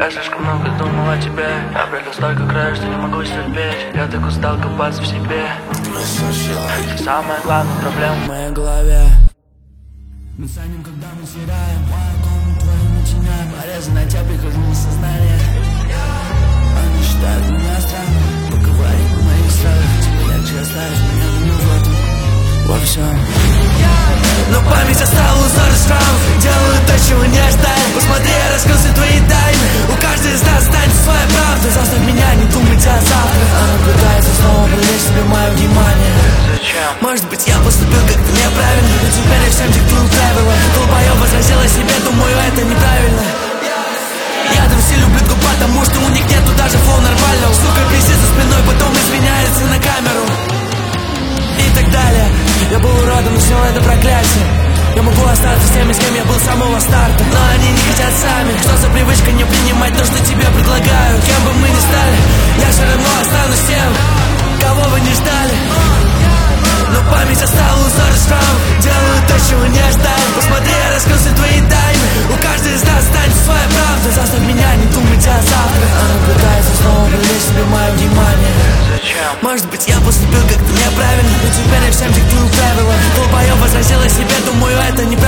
Я слишком много думал о тебе. Я пролил столько края, что не могу стерпеть. Я так устал копаться в себе. Самая главная проблема в моей голове. Мы ценим, когда мы теряем. Мою комнату твою начинаем. Порезанная тебя, прихожу на сознание. Они считают меня странным. Поговорить о моих страхах. Тебе легче оставить меня одну в этом. Во всем. Но память оставила узоры шрамов. Делаю то, чего не ожидали. Посмотри, я раскрыл все твои тайны. У каждого из нас останется своя правда. Заставь меня не думать о завтра. Она пытается снова привлечь себе мое внимание. Зачем? Может быть, я поступил как-то неправильно, но теперь я всем диктую правила. Долбоёб возразила себе, думаю, это неправильно. Я все люблю друг, потому что у них нету даже флоу нормального. Сука пиздит за спиной, потом извиняется на камеру. И так далее. Я был уродом, но все это проклятие. Я могу остаться с теми, с кем я был с самого старта, но они не хотят сами. Что за привычка не принимать то, что тебе предлагают? Кем бы мы ни стали, я все равно останусь тем, кого вы не ждали. Но память оставила узоры шрамов. Делаю то, чего не ожидали. Посмотри, я раскрыл все твои тайны. У каждого из нас останется своя правда. Заставь меня не думать о завтра. Она пытается снова привлечь себе мое внимание. Зачем? Может быть, я поступил как-то неправильно, но теперь я всем диктую правила. Долбоёб возразила себе, думаю, это не